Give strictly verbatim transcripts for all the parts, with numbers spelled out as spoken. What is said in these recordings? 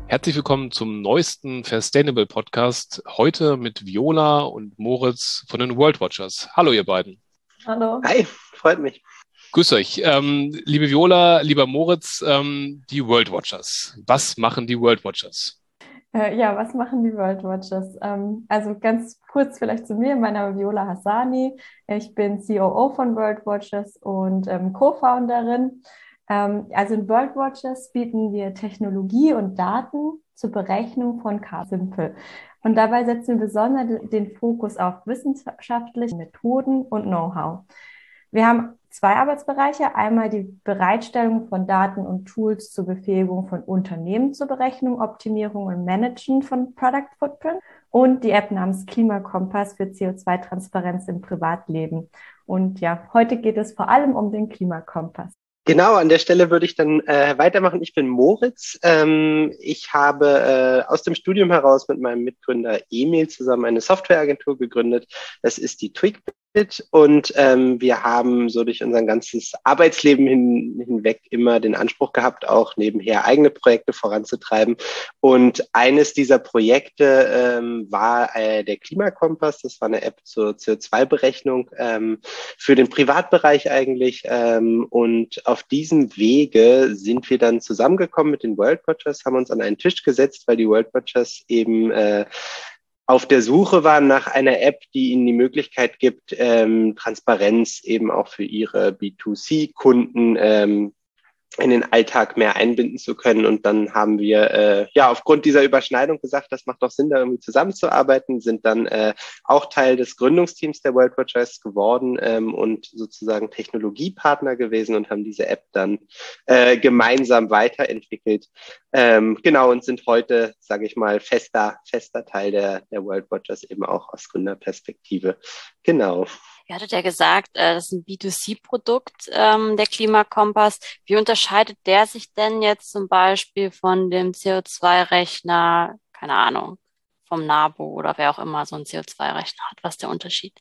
Herzlich willkommen zum neuesten Fairstainable Podcast. Heute mit Viola und Moritz von den World Watchers. Hallo, ihr beiden. Hallo. Hi, freut mich. Grüß euch. Ähm, liebe Viola, lieber Moritz, ähm, die World Watchers. Was machen die World Watchers? Äh, ja, was machen die World Watchers? Ähm, also ganz kurz vielleicht zu mir. Mein Name ist Viola Hassani. Ich bin C O O von World Watchers und ähm, Co-Founderin. Ähm, also in World Watchers bieten wir Technologie und Daten zur Berechnung von Car Simple. Und dabei setzen wir besonders den Fokus auf wissenschaftliche Methoden und Know-how. Wir haben zwei Arbeitsbereiche. Einmal die Bereitstellung von Daten und Tools zur Befähigung von Unternehmen zur Berechnung, Optimierung und Managen von Product Footprint und die App namens Klimakompass für C O zwei Transparenz im Privatleben. Und ja, heute geht es vor allem um den Klimakompass. Genau, an der Stelle würde ich dann äh, weitermachen. Ich bin Moritz. Ähm, ich habe äh, aus dem Studium heraus mit meinem Mitgründer Emil zusammen eine Softwareagentur gegründet. Das ist die Twigbit. Und ähm, wir haben so durch unser ganzes Arbeitsleben hin, hinweg immer den Anspruch gehabt, auch nebenher eigene Projekte voranzutreiben. Und eines dieser Projekte ähm, war äh, der Klimakompass. Das war eine App zur C O zwei Berechnung ähm, für den Privatbereich eigentlich. Ähm, und auf diesem Wege sind wir dann zusammengekommen mit den World Watchers, haben uns an einen Tisch gesetzt, weil die World Watchers eben äh, auf der Suche waren nach einer App, die ihnen die Möglichkeit gibt, ähm, Transparenz eben auch für ihre B zwei C-Kunden ähm, in den Alltag mehr einbinden zu können. Und dann haben wir äh, ja aufgrund dieser Überschneidung gesagt, das macht doch Sinn, da irgendwie zusammenzuarbeiten, sind dann äh, auch Teil des Gründungsteams der World Watchers geworden ähm, und sozusagen Technologiepartner gewesen und haben diese App dann äh, gemeinsam weiterentwickelt. Ähm, genau, und sind heute, sage ich mal, fester, fester Teil der, der World Watchers, eben auch aus Gründerperspektive. Genau. Ihr hattet ja gesagt, das ist ein B zwei C-Produkt, ähm, der Klimakompass. Wie unterscheidet der sich denn jetzt zum Beispiel von dem C O zwei Rechner, keine Ahnung, vom NABU oder wer auch immer so einen C O zwei Rechner hat? Was ist der Unterschied?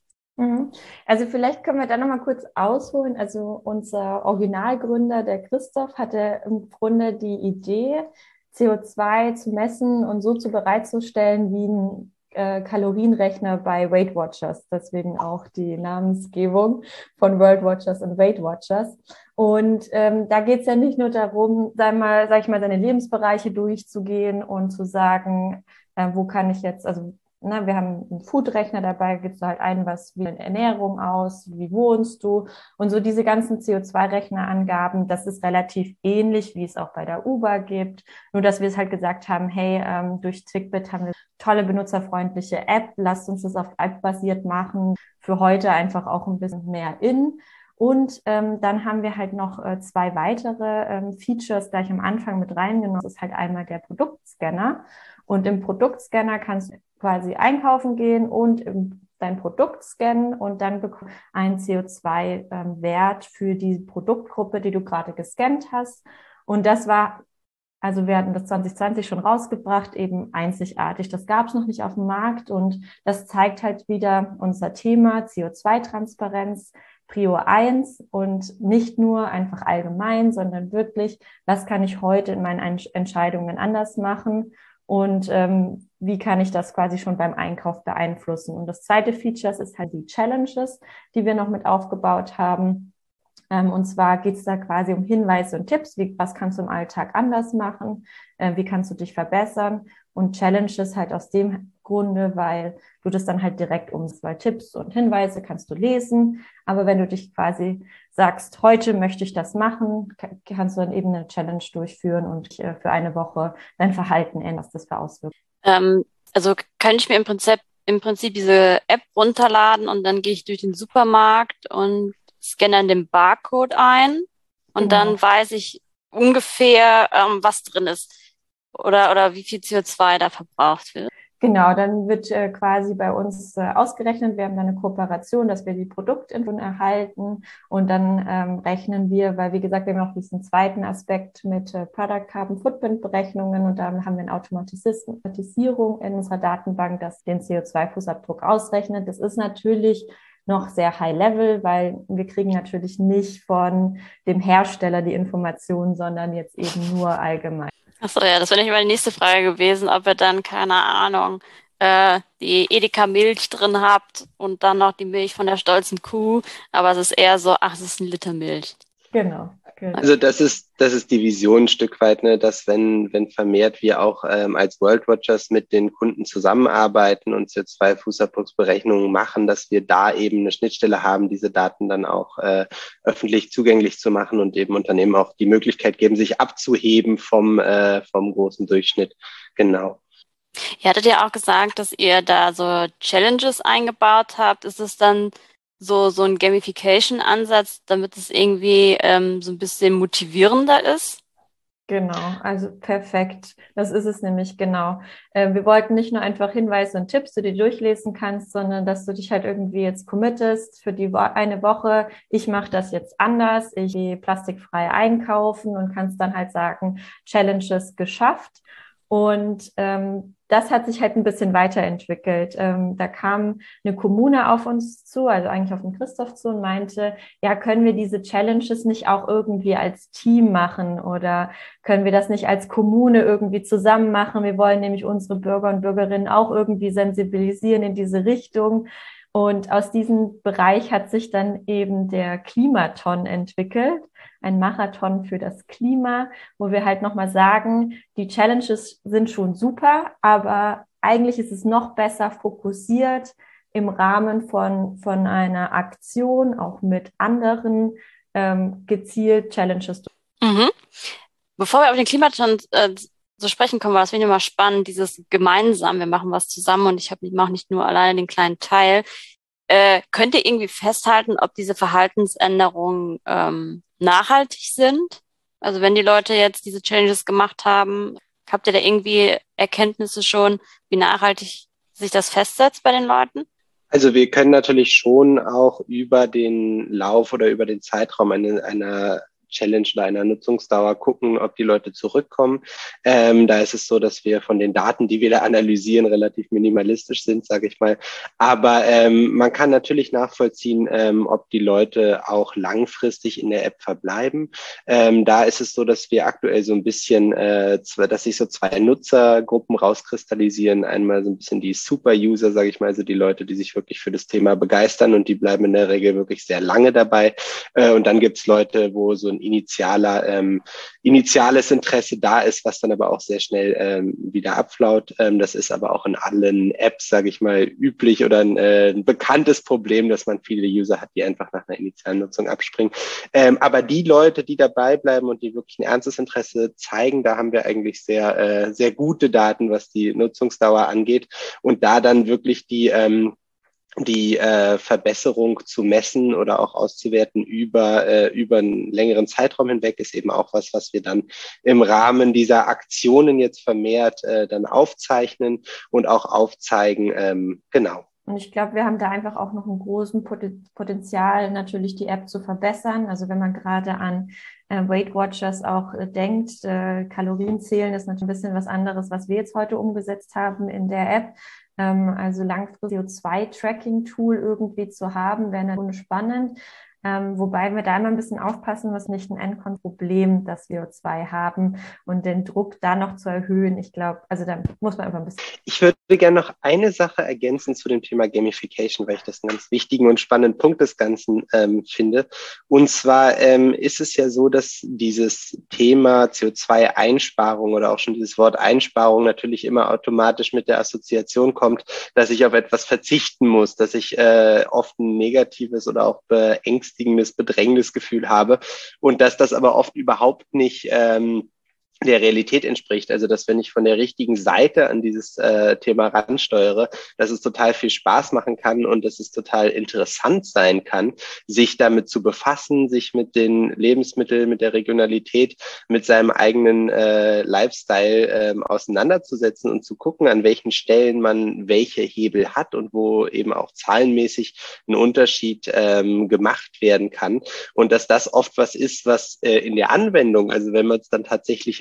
Also vielleicht können wir da nochmal kurz ausholen. Also unser Originalgründer, der Christoph, hatte im Grunde die Idee, C O zwei zu messen und so zu bereitzustellen wie ein äh, Kalorienrechner bei Weight Watchers. Deswegen auch die Namensgebung von World Watchers und Weight Watchers. Und ähm, da geht es ja nicht nur darum, sag mal, sag ich mal, seine Lebensbereiche durchzugehen und zu sagen, äh, wo kann ich jetzt, also Na, wir haben einen Foodrechner dabei, gibst du halt ein, was wie deine Ernährung aus, wie wohnst du und so diese ganzen C O zwei Rechnerangaben, das ist relativ ähnlich, wie es auch bei der Uber gibt, nur dass wir es halt gesagt haben, hey, ähm, durch Twigbit haben wir tolle benutzerfreundliche App, lasst uns das auf App basiert machen, für heute einfach auch ein bisschen mehr in. Und ähm, dann haben wir halt noch äh, zwei weitere ähm, Features gleich am Anfang mit reingenommen. Das ist halt einmal der Produktscanner. Und im Produktscanner kannst du quasi einkaufen gehen und dein Produkt scannen und dann bekommst du einen C O zwei Wert für die Produktgruppe, die du gerade gescannt hast. Und das war, also wir hatten das zwanzig zwanzig schon rausgebracht, eben einzigartig. Das gab es noch nicht auf dem Markt und das zeigt halt wieder unser Thema C O zwei Transparenz, Prio eins und nicht nur einfach allgemein, sondern wirklich, was kann ich heute in meinen Entscheidungen anders machen? Und ähm, wie kann ich das quasi schon beim Einkauf beeinflussen? Und das zweite Feature ist halt die Challenges, die wir noch mit aufgebaut haben. Ähm, und zwar geht es da quasi um Hinweise und Tipps. Wie, was kannst du im Alltag anders machen? Äh, wie kannst du dich verbessern? Und Challenges halt aus dem Grunde, weil du das dann halt direkt umsetzt. Weil Tipps und Hinweise kannst du lesen. Aber wenn du dich quasi sagst, heute möchte ich das machen, kannst du dann eben eine Challenge durchführen und äh, für eine Woche dein Verhalten ändern, was das für Auswirkungen. Ähm, also kann ich mir im Prinzip, im Prinzip diese App runterladen und dann gehe ich durch den Supermarkt und scanne dann den Barcode ein und Genau. Dann weiß ich ungefähr, ähm, was drin ist oder, oder wie viel C O zwei da verbraucht wird. Genau, dann wird äh, quasi bei uns äh, ausgerechnet, wir haben dann eine Kooperation, dass wir die Produktinfo erhalten und dann ähm, rechnen wir, weil wie gesagt, wir haben noch diesen zweiten Aspekt mit äh, Product Carbon Footprint Berechnungen und da haben wir eine Automatisierung in unserer Datenbank, das den C O zwei Fußabdruck ausrechnet. Das ist natürlich noch sehr high level, weil wir kriegen natürlich nicht von dem Hersteller die Informationen, sondern jetzt eben nur allgemein. Achso, ja, das wäre nicht meine nächste Frage gewesen, ob ihr dann, keine Ahnung, äh, die Edeka-Milch drin habt und dann noch die Milch von der stolzen Kuh, aber es ist eher so, ach, es ist ein Liter Milch. Genau, Also genau. das ist, das ist die Vision ein Stück weit, ne, dass wenn, wenn vermehrt wir auch ähm, als World Watchers mit den Kunden zusammenarbeiten und C O zwei Fußabdrucksberechnungen machen, dass wir da eben eine Schnittstelle haben, diese Daten dann auch äh, öffentlich zugänglich zu machen und eben Unternehmen auch die Möglichkeit geben, sich abzuheben vom, äh, vom großen Durchschnitt. Genau. Ihr hattet ja auch gesagt, dass ihr da so Challenges eingebaut habt. Ist es dann so, so ein Gamification-Ansatz, damit es irgendwie ähm, so ein bisschen motivierender ist? Genau, also perfekt. Das ist es nämlich genau. Äh, wir wollten nicht nur einfach Hinweise und Tipps, die du durchlesen kannst, sondern dass du dich halt irgendwie jetzt committest für die Wo eine Woche. Ich mache das jetzt anders. Ich gehe plastikfrei einkaufen und kannst dann halt sagen, Challenges geschafft. Und ähm, das hat sich halt ein bisschen weiterentwickelt. Ähm, da kam eine Kommune auf uns zu, also eigentlich auf den Christoph zu und meinte, ja, können wir diese Challenges nicht auch irgendwie als Team machen oder können wir das nicht als Kommune irgendwie zusammen machen? Wir wollen nämlich unsere Bürger und Bürgerinnen auch irgendwie sensibilisieren in diese Richtung. Und aus diesem Bereich hat sich dann eben der Klimaton entwickelt, ein Marathon für das Klima, wo wir halt nochmal sagen, die Challenges sind schon super, aber eigentlich ist es noch besser fokussiert im Rahmen von, von einer Aktion, auch mit anderen, ähm, gezielt Challenges. Mhm. Bevor wir auf den Klimaton äh, zu sprechen kommen, war das finde ich immer spannend, dieses gemeinsam, wir machen was zusammen und ich, hab, ich mache nicht nur alleine den kleinen Teil. Äh, könnt ihr irgendwie festhalten, ob diese Verhaltensänderungen ähm, nachhaltig sind? Also wenn die Leute jetzt diese Challenges gemacht haben, habt ihr da irgendwie Erkenntnisse schon, wie nachhaltig sich das festsetzt bei den Leuten? Also wir können natürlich schon auch über den Lauf oder über den Zeitraum eine, einer Challenge oder einer Nutzungsdauer gucken, ob die Leute zurückkommen. Ähm, da ist es so, dass wir von den Daten, die wir da analysieren, relativ minimalistisch sind, sage ich mal. Aber ähm, man kann natürlich nachvollziehen, ähm, ob die Leute auch langfristig in der App verbleiben. Ähm, da ist es so, dass wir aktuell so ein bisschen, äh, dass sich so zwei Nutzergruppen rauskristallisieren. Einmal so ein bisschen die Super-User, sage ich mal, also die Leute, die sich wirklich für das Thema begeistern und die bleiben in der Regel wirklich sehr lange dabei. Äh, und dann gibt's Leute, wo so ein initialer, ähm, initiales Interesse da ist, was dann aber auch sehr schnell ähm, wieder abflaut. Ähm, das ist aber auch in allen Apps, sage ich mal, üblich oder ein, äh, ein bekanntes Problem, dass man viele User hat, die einfach nach einer initialen Nutzung abspringen. Ähm, aber die Leute, die dabei bleiben und die wirklich ein ernstes Interesse zeigen, da haben wir eigentlich sehr, äh, sehr gute Daten, was die Nutzungsdauer angeht. Und da dann wirklich die ähm, die äh, Verbesserung zu messen oder auch auszuwerten über, äh, über einen längeren Zeitraum hinweg ist eben auch was, was wir dann im Rahmen dieser Aktionen jetzt vermehrt äh, dann aufzeichnen und auch aufzeigen. Ähm, genau. Und ich glaube, wir haben da einfach auch noch einen großen Potenzial, natürlich die App zu verbessern. Also wenn man gerade an äh, Weight Watchers auch äh, denkt, äh, Kalorien zählen ist natürlich ein bisschen was anderes, was wir jetzt heute umgesetzt haben in der App. Ähm, also langfristig C O zwei Tracking-Tool irgendwie zu haben, wäre natürlich spannend. Ähm, wobei wir da immer ein bisschen aufpassen, was nicht ein Endkontrollproblem, das C O zwei haben und den Druck da noch zu erhöhen. Ich glaube, also da muss man einfach ein bisschen. Ich würde gerne noch eine Sache ergänzen zu dem Thema Gamification, weil ich das einen ganz wichtigen und spannenden Punkt des Ganzen ähm, finde. Und zwar ähm, ist es ja so, dass dieses Thema C O zwei Einsparung oder auch schon dieses Wort Einsparung natürlich immer automatisch mit der Assoziation kommt, dass ich auf etwas verzichten muss, dass ich äh, oft ein negatives oder auch beängstigendes ängstigendes, bedrängendes Gefühl habe und dass das aber oft überhaupt nicht ähm, der Realität entspricht. Also, dass wenn ich von der richtigen Seite an dieses äh, Thema ransteuere, dass es total viel Spaß machen kann und dass es total interessant sein kann, sich damit zu befassen, sich mit den Lebensmitteln, mit der Regionalität, mit seinem eigenen äh, Lifestyle ähm, auseinanderzusetzen und zu gucken, an welchen Stellen man welche Hebel hat und wo eben auch zahlenmäßig ein Unterschied ähm, gemacht werden kann. Und dass das oft was ist, was äh, in der Anwendung, also wenn man es dann tatsächlich in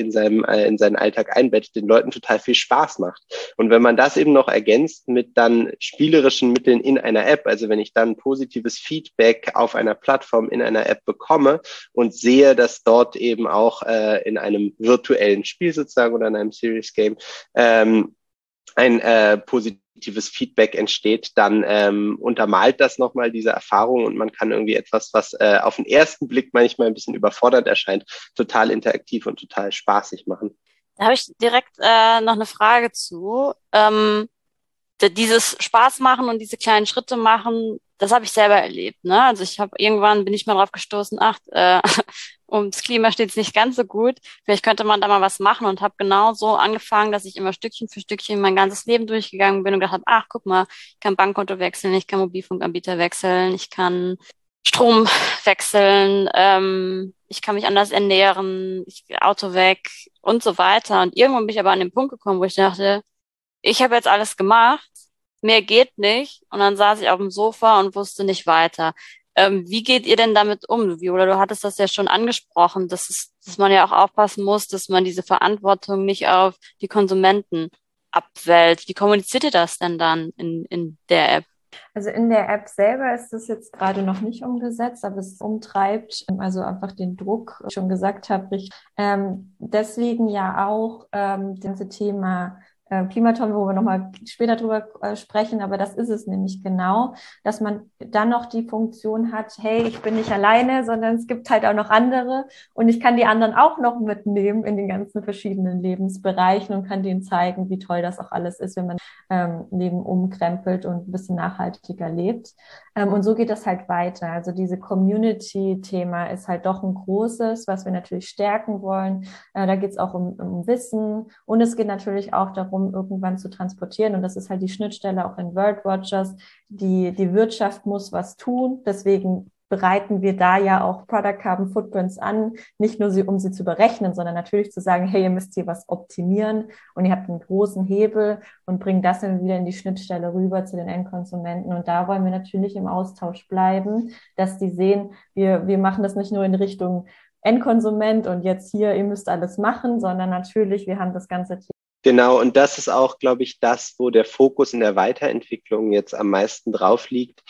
in seinem äh, in seinen Alltag einbettet, den Leuten total viel Spaß macht. Und wenn man das eben noch ergänzt mit dann spielerischen Mitteln in einer App, also wenn ich dann positives Feedback auf einer Plattform in einer App bekomme und sehe, dass dort eben auch äh, in einem virtuellen Spiel sozusagen oder in einem Serious Game ähm, ein äh, positives Feedback entsteht, dann ähm, untermalt das nochmal diese Erfahrung und man kann irgendwie etwas, was äh, auf den ersten Blick manchmal ein bisschen überfordernd erscheint, total interaktiv und total spaßig machen. Da habe ich direkt äh, noch eine Frage zu. Ähm, d- dieses Spaß machen und diese kleinen Schritte machen, das habe ich selber erlebt, ne? Also ich habe irgendwann bin ich mal drauf gestoßen, ach, äh, ums Klima steht es nicht ganz so gut. Vielleicht könnte man da mal was machen und habe genau so angefangen, dass ich immer Stückchen für Stückchen mein ganzes Leben durchgegangen bin und gedacht habe, ach, guck mal, ich kann Bankkonto wechseln, ich kann Mobilfunkanbieter wechseln, ich kann Strom wechseln, ähm, ich kann mich anders ernähren, ich Auto weg und so weiter. Und irgendwann bin ich aber an den Punkt gekommen, wo ich dachte, ich habe jetzt alles gemacht, mehr geht nicht. Und dann saß ich auf dem Sofa und wusste nicht weiter. Ähm, wie geht ihr denn damit um, Viola? Du hattest das ja schon angesprochen, dass es, dass man ja auch aufpassen muss, dass man diese Verantwortung nicht auf die Konsumenten abwälzt. Wie kommuniziert ihr das denn dann in, in der App? Also in der App selber ist das jetzt gerade noch nicht umgesetzt, aber es umtreibt, also einfach den Druck, wie ich schon gesagt habe, richtig. Ähm, deswegen ja auch ähm, das ganze Thema äh, Klimaton, wo wir nochmal später drüber äh, sprechen, aber das ist es nämlich genau, dass man dann noch die Funktion hat, hey, ich bin nicht alleine, sondern es gibt halt auch noch andere und ich kann die anderen auch noch mitnehmen in den ganzen verschiedenen Lebensbereichen und kann denen zeigen, wie toll das auch alles ist, wenn man ähm, Leben umkrempelt und ein bisschen nachhaltiger lebt. Ähm, und so geht das halt weiter. Also diese Community-Thema ist halt doch ein großes, was wir natürlich stärken wollen. Äh, da geht es auch um, um Wissen und es geht natürlich auch darum, irgendwann zu transportieren. Und das ist halt die Schnittstelle auch in World Watchers. Die, die Wirtschaft muss was tun. Deswegen bereiten wir da ja auch Product Carbon Footprints an, nicht nur sie, um sie zu berechnen, sondern natürlich zu sagen, hey, ihr müsst hier was optimieren und ihr habt einen großen Hebel und bringen das dann wieder in die Schnittstelle rüber zu den Endkonsumenten. Und da wollen wir natürlich im Austausch bleiben, dass die sehen, wir, wir machen das nicht nur in Richtung Endkonsument und jetzt hier, ihr müsst alles machen, sondern natürlich, wir haben das ganze Thema. Genau, und das ist auch, glaube ich, das, wo der Fokus in der Weiterentwicklung jetzt am meisten drauf liegt,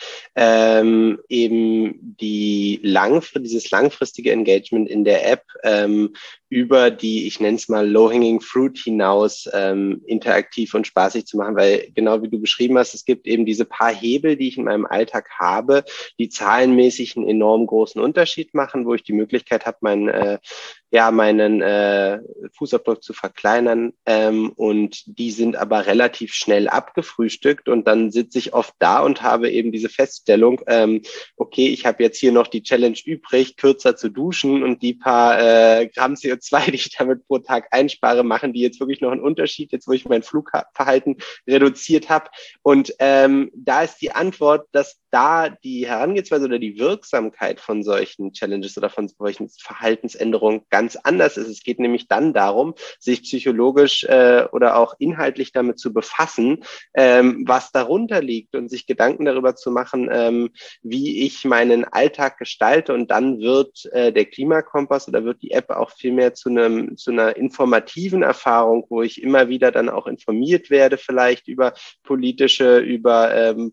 ähm, eben die langfr- dieses langfristige Engagement in der App ähm, über die, ich nenne es mal Low-Hanging Fruit hinaus ähm, interaktiv und spaßig zu machen, weil genau wie du beschrieben hast, es gibt eben diese paar Hebel, die ich in meinem Alltag habe, die zahlenmäßig einen enorm großen Unterschied machen, wo ich die Möglichkeit habe, meinen äh, ja, meinen äh, Fußabdruck zu verkleinern ähm, und die sind aber relativ schnell abgefrühstückt und dann sitze ich oft da und habe eben diese Feststellung, ähm, okay, ich habe jetzt hier noch die Challenge übrig, kürzer zu duschen und die paar äh, Gramm C O zwei, die ich damit pro Tag einspare, machen die jetzt wirklich noch einen Unterschied, jetzt wo ich mein Flugverhalten reduziert habe. Und ähm, da ist die Antwort, dass da die Herangehensweise oder die Wirksamkeit von solchen Challenges oder von solchen Verhaltensänderungen ganz anders ist. Es geht nämlich dann darum, sich psychologisch äh, oder auch inhaltlich damit zu befassen, ähm, was darunter liegt und sich Gedanken darüber zu machen, ähm, wie ich meinen Alltag gestalte. Und dann wird äh, der Klimakompass oder wird die App auch viel mehr zu einem zu einer informativen Erfahrung, wo ich immer wieder dann auch informiert werde, vielleicht über politische, über ähm,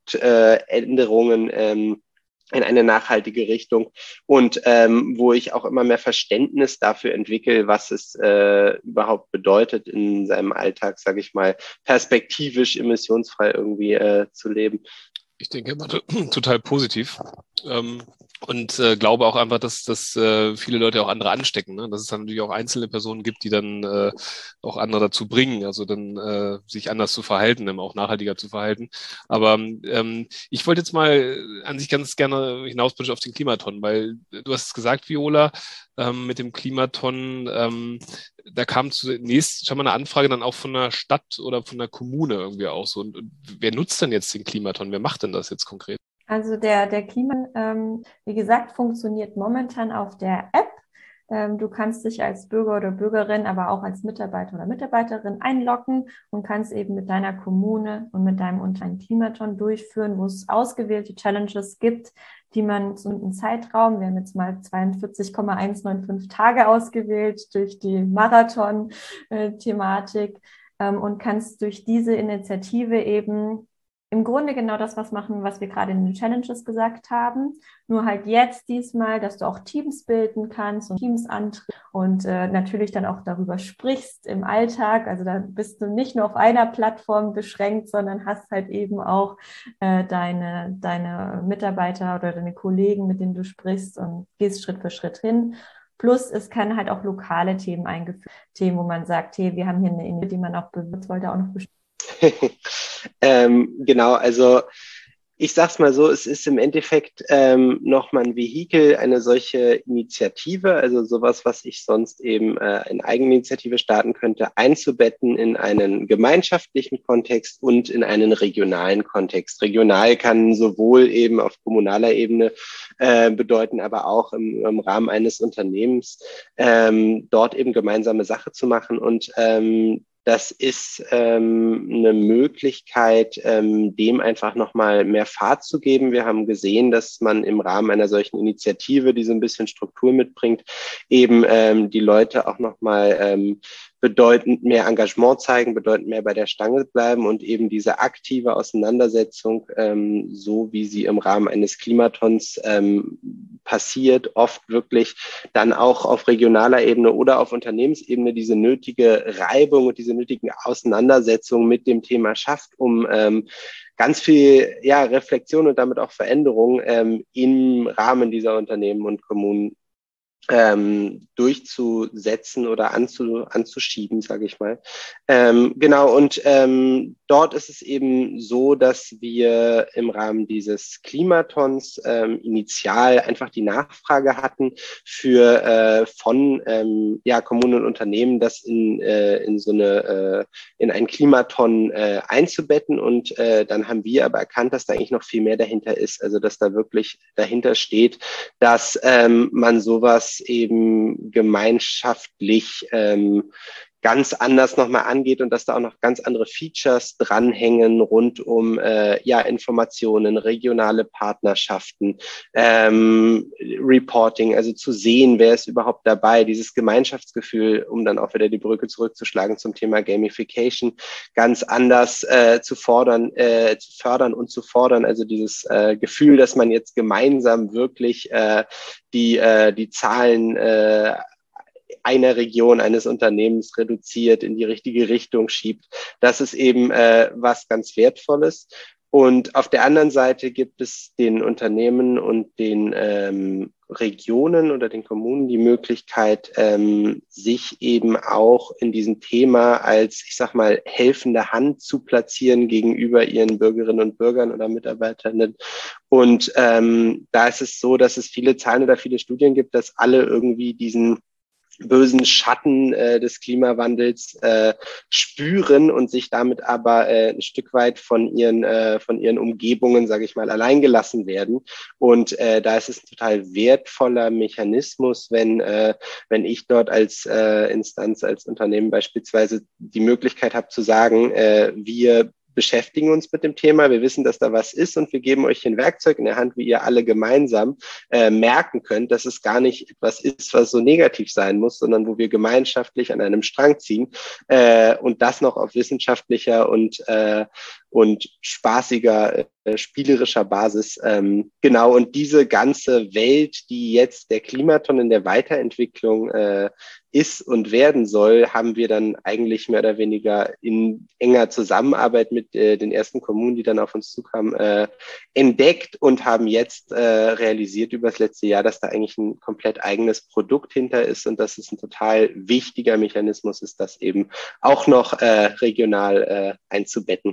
Produktänderungen äh, ähm, in eine nachhaltige Richtung und ähm, wo ich auch immer mehr Verständnis dafür entwickle, was es äh, überhaupt bedeutet, in seinem Alltag, sage ich mal, perspektivisch emissionsfrei irgendwie äh, zu leben. Ich denke immer total positiv. Ähm, und äh, glaube auch einfach, dass, dass äh, viele Leute auch andere anstecken, ne? Dass es dann natürlich auch einzelne Personen gibt, die dann äh, auch andere dazu bringen, also dann äh, sich anders zu verhalten, ähm, auch nachhaltiger zu verhalten. Aber ähm, ich wollte jetzt mal an sich ganz gerne hinausbrechen auf den Klimaton, weil du hast es gesagt, Viola, ähm, mit dem Klimaton, ähm, da kam zunächst schon mal eine Anfrage dann auch von der Stadt oder von der Kommune irgendwie auch so. Und, und wer nutzt denn jetzt den Klimaton? Wer macht denn das jetzt konkret? Also der, der Klima, ähm, wie gesagt, funktioniert momentan auf der App. Ähm, du kannst dich als Bürger oder Bürgerin, aber auch als Mitarbeiter oder Mitarbeiterin einloggen und kannst eben mit deiner Kommune und mit deinem Unternehmen Klimaton durchführen, wo es ausgewählte Challenges gibt, die man zu einem Zeitraum, wir haben jetzt mal zweiundvierzig Komma hundertfünfundneunzig Tage ausgewählt durch die Marathon-Thematik, ähm, und kannst durch diese Initiative eben im Grunde genau das was machen, was wir gerade in den Challenges gesagt haben. Nur halt jetzt diesmal, dass du auch Teams bilden kannst und Teams antrittst und äh, natürlich dann auch darüber sprichst im Alltag. Also da bist du nicht nur auf einer Plattform beschränkt, sondern hast halt eben auch äh, deine, deine Mitarbeiter oder deine Kollegen, mit denen du sprichst und gehst Schritt für Schritt hin. Plus, es kann halt auch lokale Themen eingeführt, Themen, wo man sagt, hey, wir haben hier eine Idee, die man auch bewirbt, wollte auch noch bestimmt. ähm, genau, also ich sag's mal so, es ist im Endeffekt ähm, nochmal ein Vehikel, eine solche Initiative, also sowas, was ich sonst eben äh, in Eigeninitiative starten könnte, einzubetten in einen gemeinschaftlichen Kontext und in einen regionalen Kontext. Regional kann sowohl eben auf kommunaler Ebene äh, bedeuten, aber auch im, im Rahmen eines Unternehmens ähm, dort eben gemeinsame Sache zu machen und ähm, das ist ähm, eine Möglichkeit, ähm, dem einfach nochmal mehr Fahrt zu geben. Wir haben gesehen, dass man im Rahmen einer solchen Initiative, die so ein bisschen Struktur mitbringt, eben ähm, die Leute auch nochmal ähm, bedeutend mehr Engagement zeigen, bedeutend mehr bei der Stange bleiben und eben diese aktive Auseinandersetzung, ähm, so wie sie im Rahmen eines Klimatons ähm, passiert, oft wirklich dann auch auf regionaler Ebene oder auf Unternehmensebene diese nötige Reibung und diese nötigen Auseinandersetzungen mit dem Thema schafft, um ähm, ganz viel ja, Reflexion und damit auch Veränderung ähm, im Rahmen dieser Unternehmen und Kommunen ähm, durchzusetzen oder anzu, anzuschieben, sage ich mal. Ähm, genau, und ähm, dort ist es eben so, dass wir im Rahmen dieses Klimatons ähm, initial einfach die Nachfrage hatten für äh, von ähm, ja, Kommunen und Unternehmen, das in, äh, in so eine äh, in ein Klimaton äh, einzubetten. Und äh, dann haben wir aber erkannt, dass da eigentlich noch viel mehr dahinter ist. Also dass da wirklich dahinter steht, dass ähm, man sowas eben gemeinschaftlich ähm, ganz anders nochmal angeht und dass da auch noch ganz andere Features dranhängen rund um äh, ja Informationen, regionale Partnerschaften, ähm, Reporting, also zu sehen, wer ist überhaupt dabei, dieses Gemeinschaftsgefühl, um dann auch wieder die Brücke zurückzuschlagen zum Thema Gamification, ganz anders äh, zu fordern, äh, zu fördern und zu fordern, also dieses äh, Gefühl, dass man jetzt gemeinsam wirklich äh, die äh, die Zahlen äh, einer Region, eines Unternehmens reduziert, in die richtige Richtung schiebt. Das ist eben äh, was ganz Wertvolles. Und auf der anderen Seite gibt es den Unternehmen und den ähm, Regionen oder den Kommunen die Möglichkeit, ähm, sich eben auch in diesem Thema als, ich sag mal, helfende Hand zu platzieren gegenüber ihren Bürgerinnen und Bürgern oder Mitarbeiterinnen. Und ähm, da ist es so, dass es viele Zahlen oder viele Studien gibt, dass alle irgendwie diesen bösen Schatten äh, des Klimawandels äh, spüren und sich damit aber äh, ein Stück weit von ihren äh, von ihren Umgebungen, sage ich mal, allein gelassen werden. Und äh, da ist es ein total wertvoller Mechanismus, wenn äh, wenn ich dort als äh, Instanz, als Unternehmen beispielsweise die Möglichkeit habe zu sagen, äh, wir beschäftigen uns mit dem Thema, wir wissen, dass da was ist und wir geben euch ein Werkzeug in der Hand, wie ihr alle gemeinsam äh, merken könnt, dass es gar nicht etwas ist, was so negativ sein muss, sondern wo wir gemeinschaftlich an einem Strang ziehen äh, und das noch auf wissenschaftlicher und äh, und spaßiger, äh, spielerischer Basis. Ähm, genau, und diese ganze Welt, die jetzt der Klimaton in der Weiterentwicklung äh, ist und werden soll, haben wir dann eigentlich mehr oder weniger in enger Zusammenarbeit mit äh, den ersten Kommunen, die dann auf uns zukamen, äh, entdeckt und haben jetzt äh, realisiert über das letzte Jahr, dass da eigentlich ein komplett eigenes Produkt hinter ist und dass es ein total wichtiger Mechanismus ist, das eben auch noch äh, regional äh, einzubetten.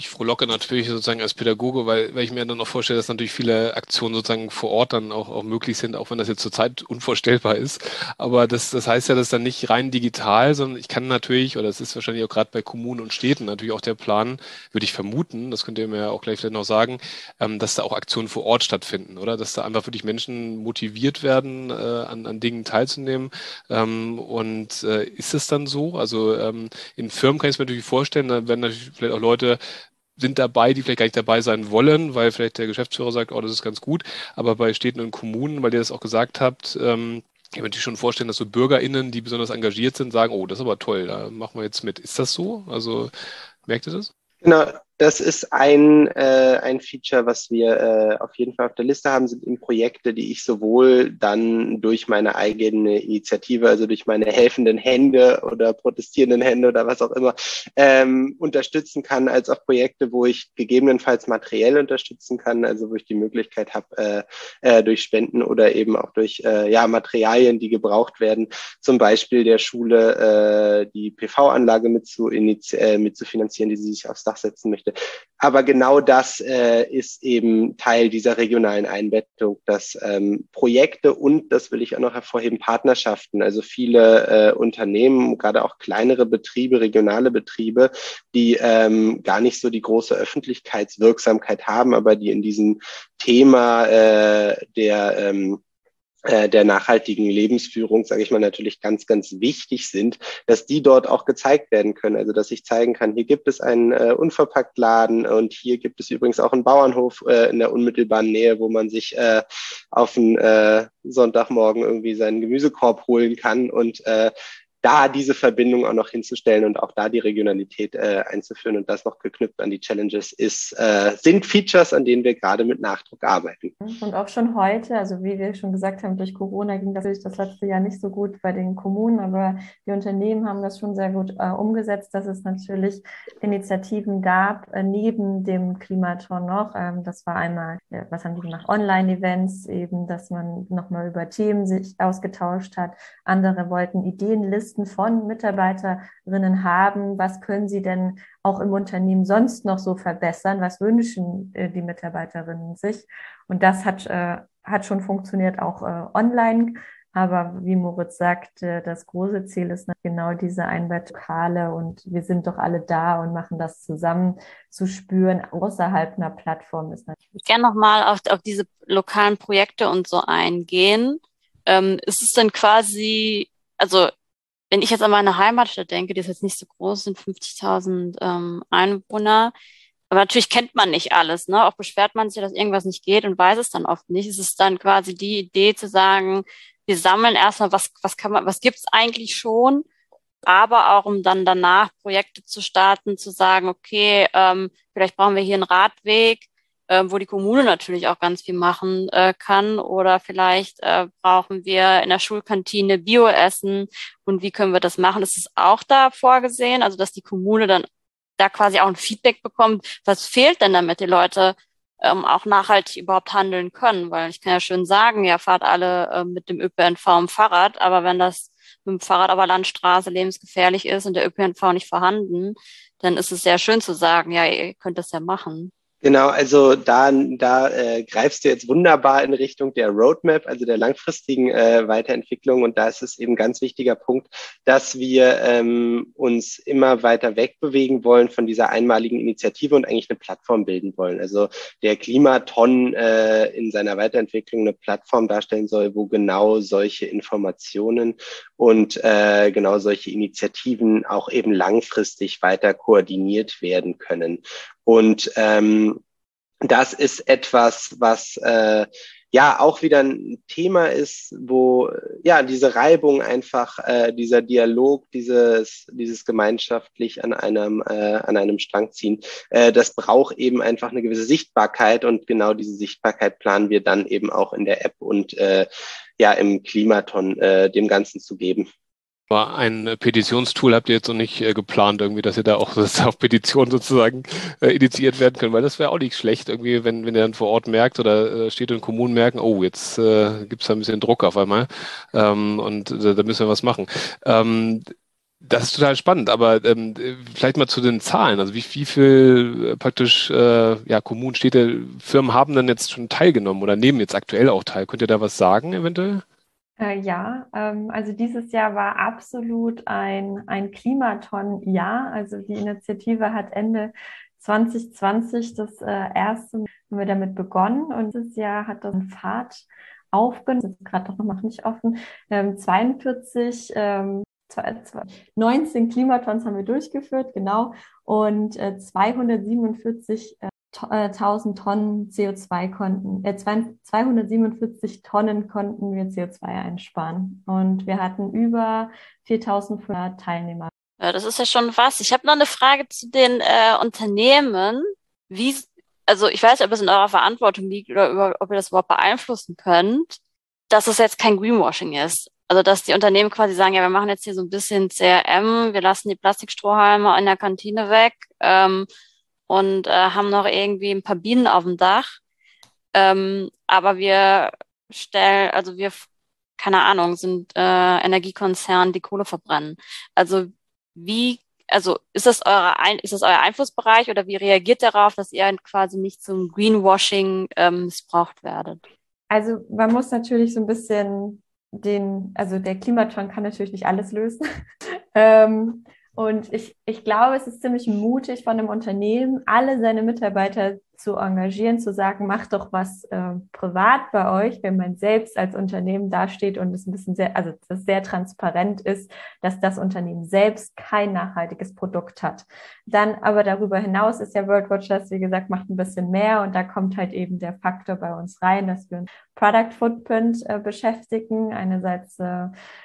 Ich frohlocke natürlich sozusagen als Pädagoge, weil, weil ich mir dann auch vorstelle, dass natürlich viele Aktionen sozusagen vor Ort dann auch, auch möglich sind, auch wenn das jetzt zurzeit unvorstellbar ist. Aber das, das heißt ja, dass dann nicht rein digital, sondern ich kann natürlich, oder es ist wahrscheinlich auch gerade bei Kommunen und Städten natürlich auch der Plan, würde ich vermuten, das könnt ihr mir ja auch gleich vielleicht noch sagen, ähm, dass da auch Aktionen vor Ort stattfinden, oder? Dass da einfach wirklich Menschen motiviert werden, äh, an, an Dingen teilzunehmen. Ähm, und äh, ist es dann so? Also ähm, in Firmen kann ich es mir natürlich vorstellen, da werden natürlich vielleicht auch Leute sind dabei, die vielleicht gar nicht dabei sein wollen, weil vielleicht der Geschäftsführer sagt, oh, das ist ganz gut. Aber bei Städten und Kommunen, weil ihr das auch gesagt habt, ähm, ich kann mir natürlich schon vorstellen, dass so BürgerInnen, die besonders engagiert sind, sagen, oh, das ist aber toll, da machen wir jetzt mit. Ist das so? Also merkt ihr das? Genau, das ist ein, äh, ein Feature, was wir äh, auf jeden Fall auf der Liste haben, sind eben Projekte, die ich sowohl dann durch meine eigene Initiative, also durch meine helfenden Hände oder protestierenden Hände oder was auch immer, ähm, unterstützen kann, als auch Projekte, wo ich gegebenenfalls materiell unterstützen kann, also wo ich die Möglichkeit habe, äh, äh, durch Spenden oder eben auch durch äh, ja, Materialien, die gebraucht werden, zum Beispiel der Schule äh, die P V-Anlage mit zu, inizi- äh, mit zu finanzieren, die sie sich aufs Dach setzen möchte. Aber genau das äh, ist eben Teil dieser regionalen Einbettung, dass ähm, Projekte und, das will ich auch noch hervorheben, Partnerschaften, also viele äh, Unternehmen, gerade auch kleinere Betriebe, regionale Betriebe, die ähm, gar nicht so die große Öffentlichkeitswirksamkeit haben, aber die in diesem Thema äh, der ähm, der nachhaltigen Lebensführung, sage ich mal, natürlich ganz, ganz wichtig sind, dass die dort auch gezeigt werden können. Also dass ich zeigen kann, hier gibt es einen äh, Unverpacktladen und hier gibt es übrigens auch einen Bauernhof äh, in der unmittelbaren Nähe, wo man sich äh, auf einen äh, Sonntagmorgen irgendwie seinen Gemüsekorb holen kann und äh, da diese Verbindung auch noch hinzustellen und auch da die Regionalität äh, einzuführen und das noch geknüpft an die Challenges ist, äh, sind Features, an denen wir gerade mit Nachdruck arbeiten. Und auch schon heute, also wie wir schon gesagt haben, durch Corona ging das natürlich das letzte Jahr nicht so gut bei den Kommunen, aber die Unternehmen haben das schon sehr gut äh, umgesetzt, dass es natürlich Initiativen gab, äh, neben dem Klimaton noch. Ähm, das war einmal, äh, was haben die gemacht? Online-Events eben, dass man nochmal über Themen sich ausgetauscht hat. Andere wollten Ideenlisten von Mitarbeiterinnen haben. Was können sie denn auch im Unternehmen sonst noch so verbessern? Was wünschen äh, die Mitarbeiterinnen sich? Und das hat, äh, hat schon funktioniert, auch äh, online. Aber wie Moritz sagt, äh, das große Ziel ist genau diese Einbettkale und wir sind doch alle da und machen das zusammen zu spüren außerhalb einer Plattform. Ist natürlich. Ich würde gerne nochmal auf, auf diese lokalen Projekte und so eingehen. Ähm, ist es denn quasi, also wenn ich jetzt an meine Heimatstadt denke, die ist jetzt nicht so groß, sind fünfzigtausend ähm, Einwohner, aber natürlich kennt man nicht alles, ne? Auch beschwert man sich, dass irgendwas nicht geht und weiß es dann oft nicht. Es ist dann quasi die Idee zu sagen, wir sammeln erstmal, was, was kann man, was gibt's eigentlich schon, aber auch um dann danach Projekte zu starten, zu sagen, okay, ähm, vielleicht brauchen wir hier einen Radweg, äh, wo die Kommune natürlich auch ganz viel machen äh, kann, oder vielleicht äh, brauchen wir in der Schulkantine Bioessen und wie können wir das machen? Ist es auch da vorgesehen, also dass die Kommune dann da quasi auch ein Feedback bekommt, was fehlt denn, damit die Leute ähm, auch nachhaltig überhaupt handeln können, weil ich kann ja schön sagen, ja, fahrt alle äh, mit dem Ö P N V im Fahrrad, aber wenn das mit dem Fahrrad auf der Landstraße lebensgefährlich ist und der Ö P N V nicht vorhanden, dann ist es sehr schön zu sagen, ja, ihr könnt das ja machen. Genau, also da, da äh, greifst du jetzt wunderbar in Richtung der Roadmap, also der langfristigen äh, Weiterentwicklung. Und da ist es eben ein ganz wichtiger Punkt, dass wir ähm, uns immer weiter wegbewegen wollen von dieser einmaligen Initiative und eigentlich eine Plattform bilden wollen. Also der Klimaton äh, in seiner Weiterentwicklung eine Plattform darstellen soll, wo genau solche Informationen und äh, genau solche Initiativen auch eben langfristig weiter koordiniert werden können. Und ähm, das ist etwas, was äh, ja auch wieder ein Thema ist, wo ja diese Reibung einfach, äh, dieser Dialog, dieses dieses gemeinschaftlich an einem äh, an einem Strang ziehen, äh, das braucht eben einfach eine gewisse Sichtbarkeit und genau diese Sichtbarkeit planen wir dann eben auch in der App und äh, ja im Klimaton äh, dem Ganzen zu geben. Aber ein Petitionstool habt ihr jetzt noch nicht äh, geplant, irgendwie, dass ihr da auch dass auf Petitionen sozusagen äh, initiiert werden könnt, weil das wäre auch nicht schlecht, irgendwie, wenn, wenn ihr dann vor Ort merkt oder äh, Städte und Kommunen merken, oh, jetzt äh, gibt es da ein bisschen Druck auf einmal ähm, und äh, da müssen wir was machen. Ähm, Das ist total spannend, aber ähm, vielleicht mal zu den Zahlen. Also wie, wie viel äh, praktisch äh, ja, Kommunen, Städte, Firmen haben denn jetzt schon teilgenommen oder nehmen jetzt aktuell auch teil? Könnt ihr da was sagen eventuell? Äh, ja, ähm, also dieses Jahr war absolut ein, ein Klimaton-Jahr. Also die Initiative hat Ende zwanzig zwanzig das äh, erste Mal haben wir damit begonnen und dieses Jahr hat das einen Pfad aufgenommen. Das ist gerade noch noch nicht offen. Ähm, zweiundvierzig, ähm, zwei- zwei- neunzehn Klimatons haben wir durchgeführt, genau, und äh, zweihundertsiebenundvierzig tausend Tonnen C O zwei konnten, äh, zweihundertsiebenundvierzig Tonnen konnten wir C O zwei einsparen. Und wir hatten über viertausendfünfhundert Teilnehmer. Ja, das ist ja schon was. Ich habe noch eine Frage zu den äh, Unternehmen. Wie, also ich weiß nicht, ob es in eurer Verantwortung liegt oder über, ob ihr das überhaupt beeinflussen könnt, dass es jetzt kein Greenwashing ist. Also dass die Unternehmen quasi sagen, ja, wir machen jetzt hier so ein bisschen C R M, wir lassen die Plastikstrohhalme in der Kantine weg, ähm, und äh, haben noch irgendwie ein paar Bienen auf dem Dach. Ähm, aber wir stellen, also wir, keine Ahnung, sind äh, Energiekonzern, die Kohle verbrennen. Also wie, also ist das eure Ein ist das euer Einflussbereich oder wie reagiert darauf, dass ihr quasi nicht zum Greenwashing ähm, missbraucht werdet? Also man muss natürlich so ein bisschen den, also der Klimaton kann natürlich nicht alles lösen. ähm, und ich, ich glaube, es ist ziemlich mutig von einem Unternehmen, alle seine Mitarbeiter zu engagieren, zu sagen, macht doch was äh, privat bei euch, wenn man selbst als Unternehmen dasteht und es ein bisschen sehr, also das sehr transparent ist, dass das Unternehmen selbst kein nachhaltiges Produkt hat. Dann aber darüber hinaus ist ja World Watchers, wie gesagt, macht ein bisschen mehr und da kommt halt eben der Faktor bei uns rein, dass wir einen Product Footprint äh, beschäftigen, einerseits äh,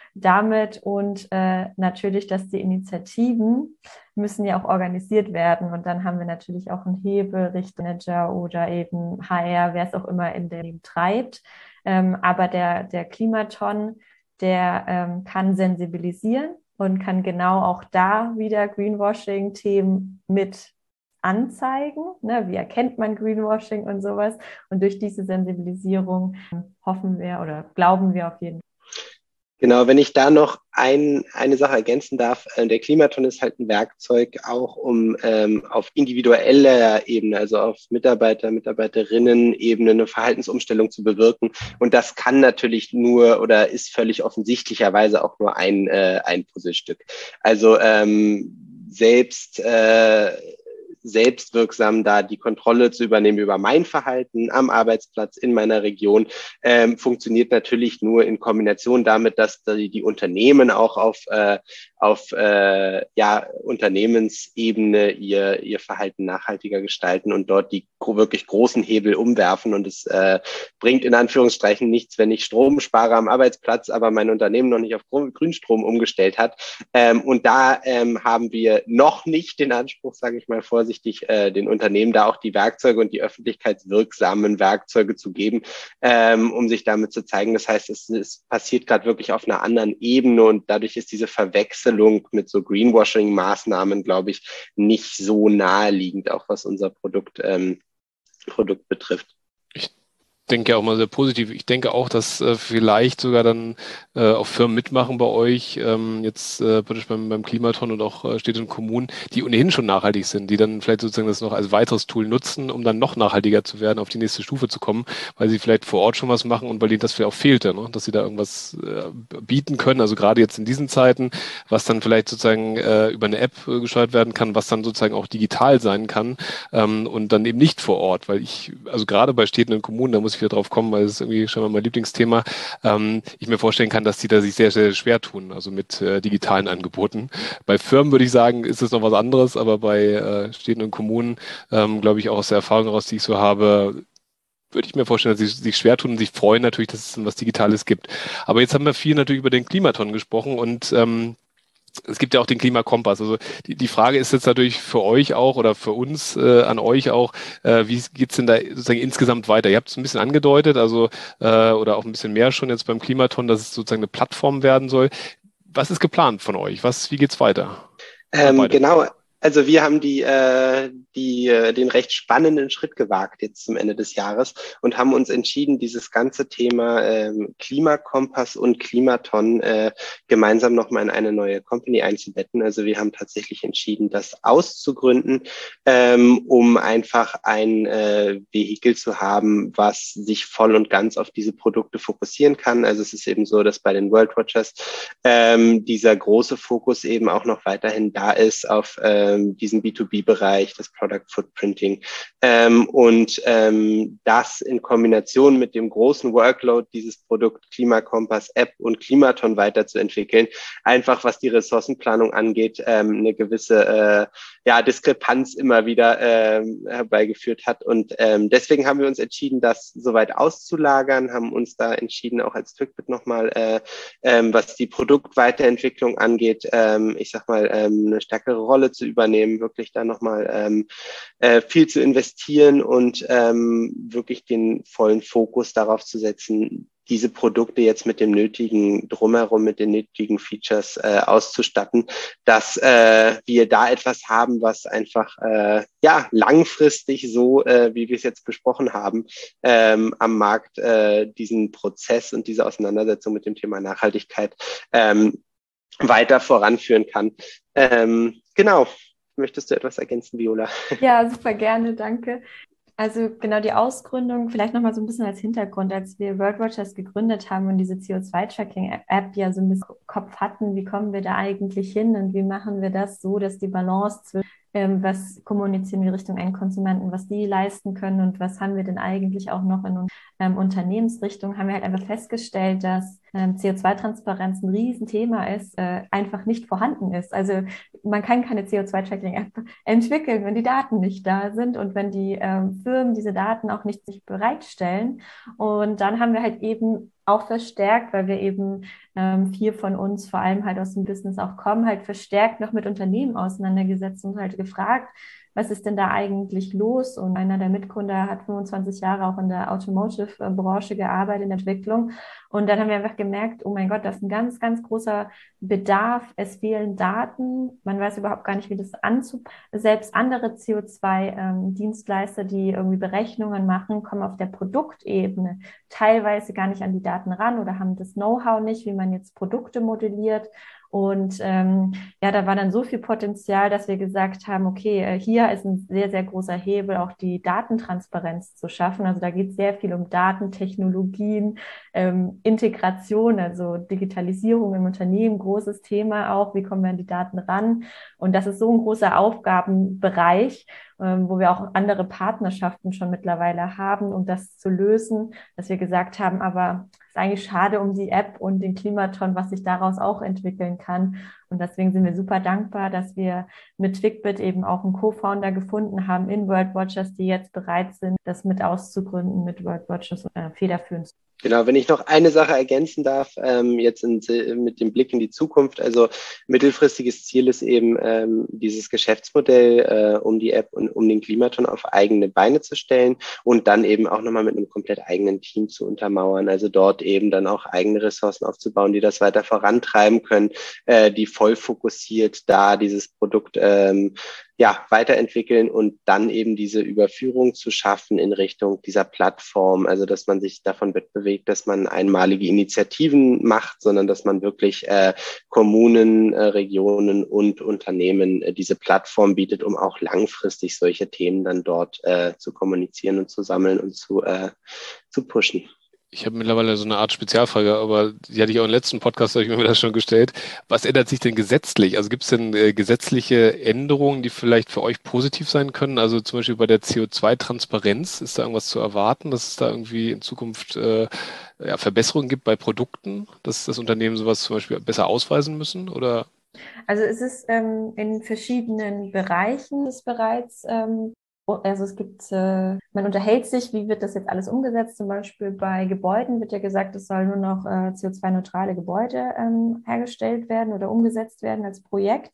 damit und äh, natürlich, dass die Initiativen müssen ja auch organisiert werden und dann haben wir natürlich auch einen Hebel, Richtmanager oder eben H R, wer es auch immer in dem treibt. Ähm, aber der, der Klimaton, der ähm, kann sensibilisieren und kann genau auch da wieder Greenwashing-Themen mit anzeigen. Ne? Wie erkennt man Greenwashing und sowas? Und durch diese Sensibilisierung hoffen wir oder glauben wir auf jeden Fall. Genau, wenn ich da noch ein, eine Sache ergänzen darf, äh, der Klimaton ist halt ein Werkzeug auch, um ähm, auf individueller Ebene, also auf Mitarbeiter, Mitarbeiterinnen-Ebene eine Verhaltensumstellung zu bewirken. Und das kann natürlich nur oder ist völlig offensichtlicherweise auch nur ein, äh, ein Puzzlestück. Also ähm, selbst äh, selbstwirksam da die Kontrolle zu übernehmen über mein Verhalten am Arbeitsplatz in meiner Region, ähm, funktioniert natürlich nur in Kombination damit, dass die, die Unternehmen auch auf, äh, auf äh, ja, Unternehmensebene ihr, ihr Verhalten nachhaltiger gestalten und dort die wirklich großen Hebel umwerfen. Und es äh, bringt in Anführungsstrichen nichts, wenn ich Strom spare am Arbeitsplatz, aber mein Unternehmen noch nicht auf Grünstrom umgestellt hat. Ähm, und da ähm, haben wir noch nicht den Anspruch, sage ich mal vorsichtig, äh, den Unternehmen da auch die Werkzeuge und die öffentlichkeitswirksamen Werkzeuge zu geben, ähm, um sich damit zu zeigen. Das heißt, es, es passiert gerade wirklich auf einer anderen Ebene und dadurch ist diese Verwechslung mit so Greenwashing-Maßnahmen, glaube ich, nicht so naheliegend, auch was unser Produkt, ähm, Produkt betrifft. Ich denke auch mal sehr positiv. Ich denke auch, dass äh, vielleicht sogar dann äh, auch Firmen mitmachen bei euch, ähm, jetzt äh, praktisch beim, beim Klimaton und auch äh, Städte und Kommunen, die ohnehin schon nachhaltig sind, die dann vielleicht sozusagen das noch als weiteres Tool nutzen, um dann noch nachhaltiger zu werden, auf die nächste Stufe zu kommen, weil sie vielleicht vor Ort schon was machen und weil ihnen das vielleicht auch fehlte, ne? Dass sie da irgendwas äh, bieten können, also gerade jetzt in diesen Zeiten, was dann vielleicht sozusagen äh, über eine App äh, gesteuert werden kann, was dann sozusagen auch digital sein kann ähm, und dann eben nicht vor Ort, weil ich, also gerade bei Städten und Kommunen, da muss ich wieder drauf kommen, weil es ist irgendwie schon mal mein Lieblingsthema, ähm, ich mir vorstellen kann, dass die da sich sehr, sehr schwer tun, also mit äh, digitalen Angeboten. Bei Firmen würde ich sagen, ist es noch was anderes, aber bei äh, Städten und Kommunen, ähm, glaube ich auch aus der Erfahrung heraus, die ich so habe, würde ich mir vorstellen, dass sie sich schwer tun und sich freuen natürlich, dass es was Digitales gibt. Aber jetzt haben wir viel natürlich über den Klimaton gesprochen und ähm, es gibt ja auch den Klimakompass. Also die, die Frage ist jetzt natürlich für euch auch oder für uns äh, an euch auch, äh, wie geht's denn da sozusagen insgesamt weiter? Ihr habt es ein bisschen angedeutet, also äh, oder auch ein bisschen mehr schon jetzt beim Klimaton, dass es sozusagen eine Plattform werden soll. Was ist geplant von euch? Was, wie geht's weiter? Ähm, genau. Also wir haben die, äh, die, äh, den recht spannenden Schritt gewagt jetzt zum Ende des Jahres und haben uns entschieden, dieses ganze Thema ähm, Klimakompass und Klimaton äh, gemeinsam nochmal in eine neue Company einzubetten. Also wir haben tatsächlich entschieden, das auszugründen, ähm, um einfach ein äh, Vehikel zu haben, was sich voll und ganz auf diese Produkte fokussieren kann. Also es ist eben so, dass bei den World Watchers ähm, dieser große Fokus eben auch noch weiterhin da ist auf ähm, diesen B zwei B-Bereich, das Product Footprinting. Ähm, und ähm, das in Kombination mit dem großen Workload, dieses Produkt Klimakompass App und Klimaton weiterzuentwickeln, einfach was die Ressourcenplanung angeht, ähm, eine gewisse äh, ja, Diskrepanz immer wieder ähm, herbeigeführt hat. Und ähm, deswegen haben wir uns entschieden, das soweit auszulagern, haben uns da entschieden, auch als Twicbit nochmal, äh, ähm, was die Produktweiterentwicklung angeht, ähm, ich sag mal, ähm, eine stärkere Rolle zu übernehmen, wirklich da nochmal ähm, äh, viel zu investieren und ähm, wirklich den vollen Fokus darauf zu setzen, diese Produkte jetzt mit dem nötigen Drumherum, mit den nötigen Features äh, auszustatten, dass äh, wir da etwas haben, was einfach äh, ja langfristig so, äh, wie wir es jetzt besprochen haben, ähm, am Markt äh, diesen Prozess und diese Auseinandersetzung mit dem Thema Nachhaltigkeit ähm, weiter voranführen kann. Ähm, genau. Möchtest du etwas ergänzen, Viola? Ja, super gerne, danke. Also genau die Ausgründung, vielleicht nochmal so ein bisschen als Hintergrund, als wir World Watchers gegründet haben und diese C O zwei Tracking-App ja so ein bisschen im Kopf hatten, wie kommen wir da eigentlich hin und wie machen wir das so, dass die Balance zwischen ähm, was kommunizieren wir Richtung Endkonsumenten, was die leisten können und was haben wir denn eigentlich auch noch in ähm, Unternehmensrichtung, haben wir halt einfach festgestellt, dass ähm, C O zwei Transparenz ein Riesenthema ist, äh, einfach nicht vorhanden ist. Also man kann keine C O zwei Tracking-App entwickeln, wenn die Daten nicht da sind und wenn die ähm, Firmen diese Daten auch nicht sich bereitstellen. Und dann haben wir halt eben auch verstärkt, weil wir eben ähm, vier von uns vor allem halt aus dem Business auch kommen, halt verstärkt noch mit Unternehmen auseinandergesetzt und halt gefragt, was ist denn da eigentlich los? Und einer der Mitgründer hat fünfundzwanzig Jahre auch in der Automotive-Branche gearbeitet, in Entwicklung. Und dann haben wir einfach gemerkt, oh mein Gott, das ist ein ganz, ganz großer Bedarf. Es fehlen Daten. Man weiß überhaupt gar nicht, wie das anzupassen. Selbst andere C O zwei Dienstleister, die irgendwie Berechnungen machen, kommen auf der Produktebene teilweise gar nicht an die Daten ran oder haben das Know-how nicht, wie man jetzt Produkte modelliert. Und ähm, ja, da war dann so viel Potenzial, dass wir gesagt haben, okay, hier ist ein sehr, sehr großer Hebel, auch die Datentransparenz zu schaffen. Also da geht es sehr viel um Datentechnologien, ähm, Integration, also Digitalisierung im Unternehmen, großes Thema auch, wie kommen wir an die Daten ran? Und das ist so ein großer Aufgabenbereich, ähm, wo wir auch andere Partnerschaften schon mittlerweile haben, um das zu lösen, dass wir gesagt haben, aber es ist eigentlich schade um die App und den Klimaton, was sich daraus auch entwickeln kann. Und deswegen sind wir super dankbar, dass wir mit Twicbit eben auch einen Co-Founder gefunden haben in World Watchers, die jetzt bereit sind, das mit auszugründen, mit World Watchers äh, federführend. Genau, wenn ich noch eine Sache ergänzen darf, ähm, jetzt in, mit dem Blick in die Zukunft, also mittelfristiges Ziel ist eben, ähm, dieses Geschäftsmodell äh, um die App und um den Klimaton auf eigene Beine zu stellen und dann eben auch nochmal mit einem komplett eigenen Team zu untermauern, also dort eben dann auch eigene Ressourcen aufzubauen, die das weiter vorantreiben können, äh, die voll fokussiert da dieses Produkt ähm, ja, weiterentwickeln und dann eben diese Überführung zu schaffen in Richtung dieser Plattform, also dass man sich davon wegbewegt, dass man einmalige Initiativen macht, sondern dass man wirklich äh, Kommunen, äh, Regionen und Unternehmen äh, diese Plattform bietet, um auch langfristig solche Themen dann dort äh, zu kommunizieren und zu sammeln und zu, äh, zu pushen. Ich habe mittlerweile so eine Art Spezialfrage, aber die hatte ich auch im letzten Podcast, habe ich mir das schon gestellt. Was ändert sich denn gesetzlich? Also gibt es denn äh, gesetzliche Änderungen, die vielleicht für euch positiv sein können? Also zum Beispiel bei der C O zwei Transparenz, ist da irgendwas zu erwarten, dass es da irgendwie in Zukunft äh, ja, Verbesserungen gibt bei Produkten, dass das Unternehmen sowas zum Beispiel besser ausweisen müssen? Oder? Also es ist ähm, in verschiedenen Bereichen ist bereits ähm, Also es gibt, äh, man unterhält sich, wie wird das jetzt alles umgesetzt? Zum Beispiel bei Gebäuden wird ja gesagt, es soll nur noch äh, C O zwei neutrale Gebäude ähm, hergestellt werden oder umgesetzt werden als Projekt.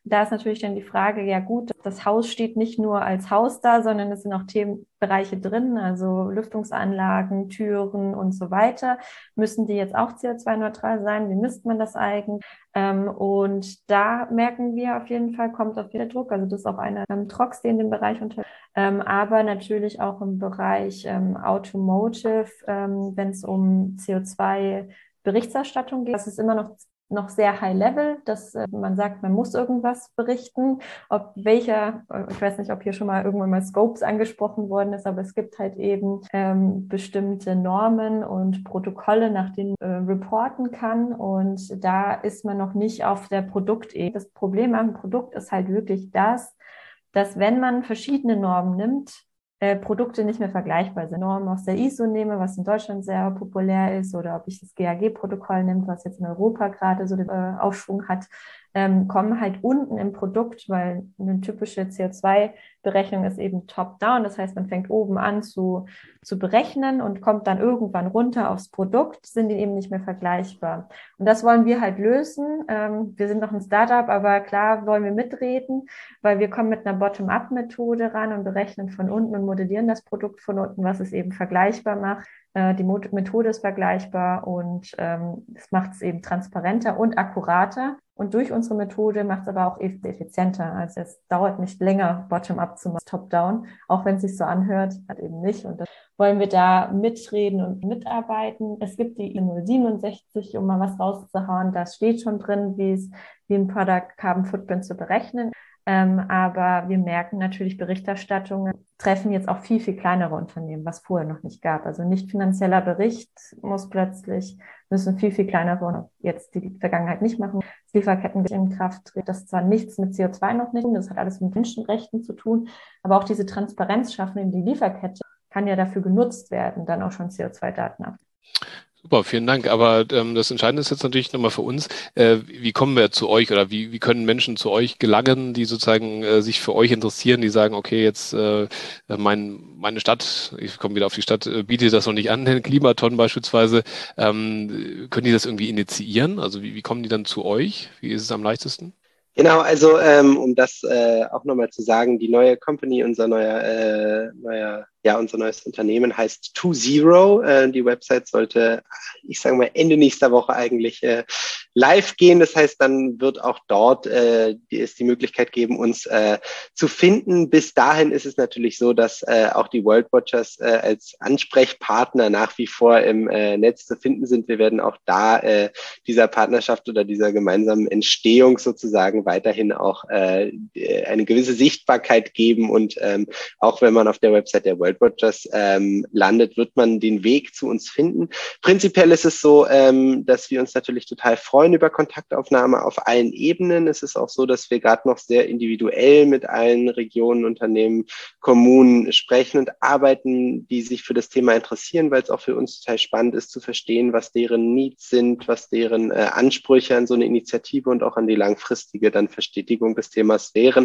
Da ist natürlich dann die Frage, ja gut, das Haus steht nicht nur als Haus da, sondern es sind auch Themenbereiche drin, also Lüftungsanlagen, Türen und so weiter. Müssen die jetzt auch C O zwei neutral sein? Wie misst man das eigentlich? Ähm, und da merken wir auf jeden Fall, kommt auf jeden Fall Druck. Also das ist auch eine ähm, Trox, die in dem Bereich unter, ähm, aber natürlich auch im Bereich ähm, Automotive, ähm, wenn es um C O zwei Berichterstattung geht. Das ist immer noch noch sehr high level, dass äh, man sagt, man muss irgendwas berichten. Ob welcher, ich weiß nicht, ob hier schon mal irgendwann mal Scopes angesprochen worden ist, aber es gibt halt eben ähm, bestimmte Normen und Protokolle, nach denen äh, reporten kann. Und da ist man noch nicht auf der Produktebene. Das Problem am Produkt ist halt wirklich das, dass wenn man verschiedene Normen nimmt, äh, Produkte nicht mehr vergleichbar sind. Normen aus der I S O nehme, was in Deutschland sehr populär ist, oder ob ich das G A G-Protokoll nehme, was jetzt in Europa gerade so den äh, Aufschwung hat, ähm, kommen halt unten im Produkt, weil eine typische C O zwei Berechnung ist eben top-down. Das heißt, man fängt oben an zu, zu berechnen und kommt dann irgendwann runter aufs Produkt, sind die eben nicht mehr vergleichbar. Und das wollen wir halt lösen. Ähm, wir sind noch ein Startup, aber klar wollen wir mitreden, weil wir kommen mit einer Bottom-up-Methode ran und berechnen von unten und modellieren das Produkt von unten, was es eben vergleichbar macht. Äh, die Mo- Methode ist vergleichbar und ähm, das macht es eben transparenter und akkurater. Und durch unsere Methode macht es aber auch effizienter. Also es dauert nicht länger, Bottom-up zu machen, Top-down, auch wenn es sich so anhört, halt eben nicht. Und das wollen wir da mitreden und mitarbeiten. Es gibt die I null siebenundsechzig, um mal was rauszuhauen. Da steht schon drin, wie es wie ein Product Carbon Footprint zu berechnen. Ähm, aber wir merken natürlich, Berichterstattungen treffen jetzt auch viel, viel kleinere Unternehmen, was vorher noch nicht gab. Also nicht finanzieller Bericht muss plötzlich, müssen viel, viel kleinere jetzt die Vergangenheit nicht machen. Das Lieferketten in Kraft tritt. Das zwar nichts mit C O zwei noch nicht, das hat alles mit Menschenrechten zu tun, aber auch diese Transparenz schaffen in die Lieferkette kann ja dafür genutzt werden, dann auch schon C O zwei Daten ab. Super, vielen Dank. Aber ähm, das Entscheidende ist jetzt natürlich nochmal für uns, äh, wie kommen wir zu euch oder wie, wie können Menschen zu euch gelangen, die sozusagen äh, sich für euch interessieren, die sagen, okay, jetzt äh, mein, meine Stadt, ich komme wieder auf die Stadt, äh, bietet das noch nicht an, den Klimaton beispielsweise. Ähm, können die das irgendwie initiieren? Also wie, wie kommen die dann zu euch? Wie ist es am leichtesten? Genau, also ähm, um das äh, auch nochmal zu sagen, die neue Company, unser neuer, äh, neuer, ja, unser neues Unternehmen heißt two zero. Äh, die Website sollte, ich sage mal, Ende nächster Woche eigentlich äh, live gehen. Das heißt, dann wird auch dort äh, die, es die Möglichkeit geben, uns äh, zu finden. Bis dahin ist es natürlich so, dass äh, auch die World Watchers äh, als Ansprechpartner nach wie vor im äh, Netz zu finden sind. Wir werden auch da äh, dieser Partnerschaft oder dieser gemeinsamen Entstehung sozusagen weiterhin auch äh, eine gewisse Sichtbarkeit geben. Und ähm, auch wenn man auf der Website der World Watchers ähm, landet, wird man den Weg zu uns finden. Prinzipiell ist es so, ähm, dass wir uns natürlich total freuen über Kontaktaufnahme auf allen Ebenen. Es ist auch so, dass wir gerade noch sehr individuell mit allen Regionen, Unternehmen, Kommunen sprechen und arbeiten, die sich für das Thema interessieren, weil es auch für uns total spannend ist zu verstehen, was deren Needs sind, was deren äh, Ansprüche an so eine Initiative und auch an die langfristige dann Verstetigung des Themas wären.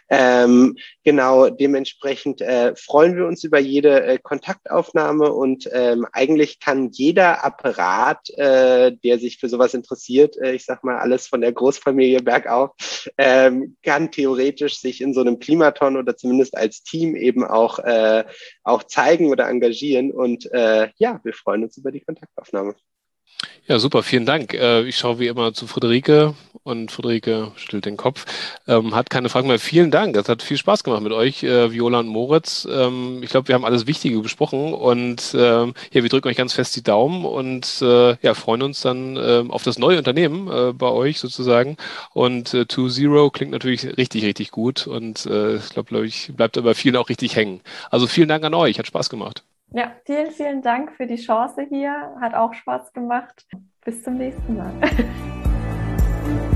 Ähm, genau, dementsprechend äh, freuen wir uns über jede äh, Kontaktaufnahme und ähm, eigentlich kann jeder Apparat, äh, der sich für sowas interessiert, äh, ich sag mal alles von der Großfamilie bergauf, ähm, kann theoretisch sich in so einem Klimaton oder zumindest als Team eben auch, äh, auch zeigen oder engagieren und äh, ja, wir freuen uns über die Kontaktaufnahme. Ja, super, vielen Dank. Äh, ich schaue wie immer zu Friederike und Friederike schüttelt den Kopf. Ähm, hat keine Fragen mehr. Vielen Dank. Es hat viel Spaß gemacht mit euch, äh, Viola und Moritz. Ähm, ich glaube, wir haben alles Wichtige besprochen und ähm, ja, wir drücken euch ganz fest die Daumen und äh, ja, freuen uns dann äh, auf das neue Unternehmen äh, bei euch sozusagen. Und äh, two zero klingt natürlich richtig, richtig gut und äh, ich glaube, glaub ich, bleibt aber vielen auch richtig hängen. Also vielen Dank an euch. Hat Spaß gemacht. Ja, vielen, vielen Dank für die Chance hier. Hat auch Spaß gemacht. Bis zum nächsten Mal.